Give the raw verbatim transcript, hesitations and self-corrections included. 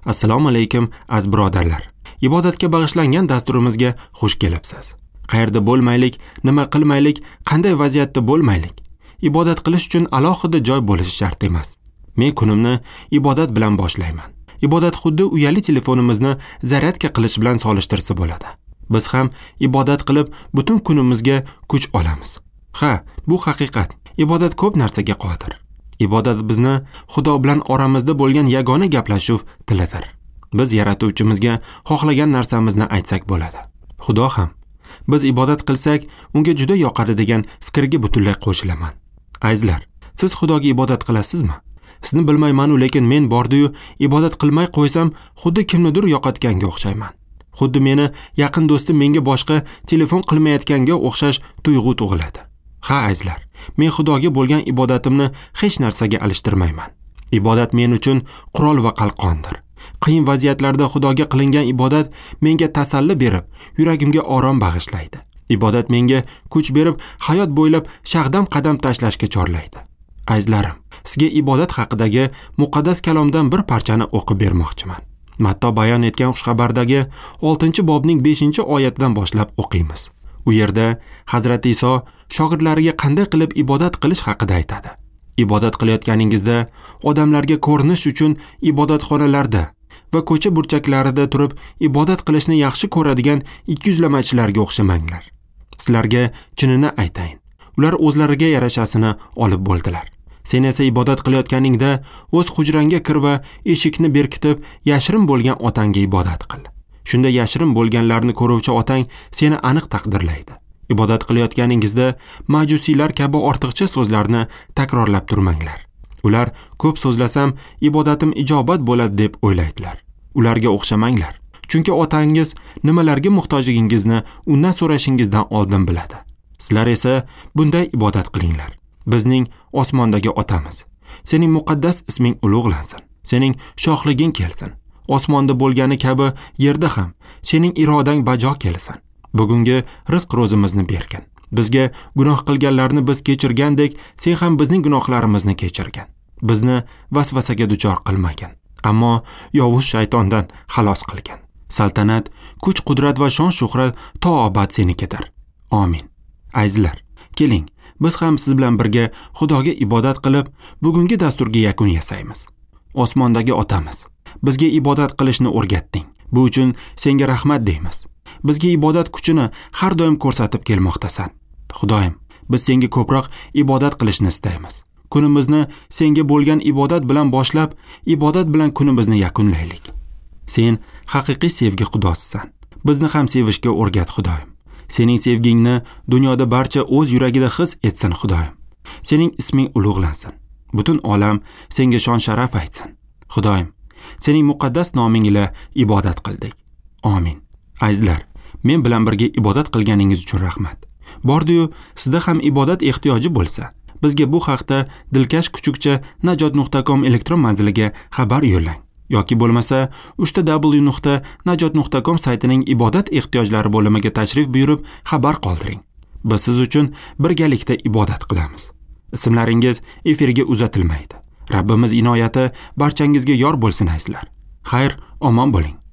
Assalomu alaykum aziz birodarlar. Ibodatga bag'ishlangan dasturimizga xush kelibsiz. Qayerda bo'lmaylik, nima qilmaylik, qanday vaziyatda bo'lmaylik, ibodat qilish uchun alohida joy bo'lishi shart emas. Men kunimni ibodat bilan boshlayman. Ibodat xuddi uyali telefonimizni zaryadka qilish bilan solishtirsa bo'ladi. Biz ham ibodat qilib butun kunimizga kuch olamiz. Ha, bu haqiqat. Ibodat ko'p narsaga qodir. Ibodat bizni Xudo bilan oramizda bo'lgan yagona gaplashuv tilidir. Biz yaratuvchimizga xohlagan narsamizni aytsak bo'ladi. Xudo ham biz ibodat qilsak, unga juda yoqadi degan fikrga butunlay qo'shilaman. Azizlar, siz Xudoga ibodat qilasizmi? Sizni bilmayman-u, lekin men bordi-yu ibodat qilmay qo'ysam, xuddi kimnidir yo'qotganga o'xshayman. Xuddi meni yaqin do'stim menga boshqa telefon qilmayotganga o'xshash tuyg'u tug'iladi. Ha azizlar, men Xudoga bo'lgan ibodatimni hech narsaga alishtirmayman. Ibodat men uchun qurol va qalqondir. Qiyin vaziyatlarda Xudoga qilingan ibodat menga tasalli berib, yuragimga orom bag'ishlaydi. Ibodat menga kuch berib, hayot bo'ylab shag'dam qadam tashlashga chorlaydi. Azizlarim, sizga ibodat haqidagi muqaddas kalomdan bir parchani o'qib bermoqchiman. Matto bayon etgan xushxabardagi oltinchi bobning beshinchi oyatidan boshlab o'qiymiz. U yerda Hazrat Iso shogirdlariga qanday qilib ibodat qilish haqida aytadi. Ibodat qilayotganingizda odamlarga ko'rinish uchun ibodatxonalarda va ko'cha burchaklarida turib ibodat qilishni yaxshi ko'radigan ikkiyuzlamachilarga o'xshamanglar. Sizlarga chinini aytayin. Ular o'zlariga yarashasini olib bo'ldilar. Sen esa ibodat qilayotganingda o'z hujrangga kir va eshikni berkitib, yashirin bo'lgan otangga ibodat qil. Shunda yashirin bo'lganlarni ko'ruvchi otang seni aniq taqdirlaydi. Ibodat qilayotganingizda majusiylar kabi ortiqcha so'zlarni takrorlab turmanglar. Ular ko'p so'zlasam ibodatim ijobat bo'ladi deb o'ylaydilar. Ularga o'xshamanglar. Chunki otangiz nimalarga muhtojligingizni undan so'rashingizdan oldin biladi. Sizlar esa bunday ibodat qilinglar. Bizning osmondagi otamiz, sening muqaddas isming ulug'lansin. Sening shohliging kelsin. Osmonda bo'lgani kabi yerda ham sening irodang bajo kelsin. Bugungi rizq ro'zimizni bergin. Bizga gunoh qilganlarni biz kechirgandek, sen ham bizning gunohlarimizni kechirgin. Bizni vasvasaga duchor qilmagin, ammo yovuz shaytondan xalos qilgin. Saltanat, kuch, qudrat va shon shuhrat to abad senikidir. Amin. Azizlar, keling, biz ham siz bilan birga Xudoga ibodat qilib, bugungi dasturga yakun yasaymiz. Osmondagi otamiz, bizga ibodat qilishni o'rgatding. Bu uchun senga rahmat deymiz. Bizga ibodat kuchini har doim ko'rsatib kelmoqdasan. Xudoyim, biz senga ko'proq ibodat qilishni istaymiz. Kunimizni senga bo'lgan ibodat bilan boshlab, ibodat bilan kunimizni yakunlaylik. Sen haqiqiy sevgi Xudosisan. Bizni ham sevishga o'rgat, Xudoyim. Sening sevgingni dunyoda barcha o'z yuragida his etsin, Xudoyim. Sening isming ulug'lansin. Butun olam senga shon sharaf aytsin. Xudoyim, sening muqaddas noming ila ibodat qildik. Amin. Azizlar, men bilan birga ibodat qilganingiz uchun rahmat. Bordi-yu, sizda ham ibodat ehtiyoji bo'lsa, bizga bu haqda dilkash kuchukcha najot nuqta com elektron manziliga xabar yo'llang. Yoki bo'lmasa, uchta w nuqta najot nuqta com saytining ibodat ehtiyojlari bo'limiga tashrif buyurib xabar qoldiring. Biz siz uchun birgalikda ibodat qilamiz. Ismlaringiz efirga uzatilmaydi. Rabbimiz inoyati barchangizga yor bo'lsin azizlar. Xayr, omon bo'ling.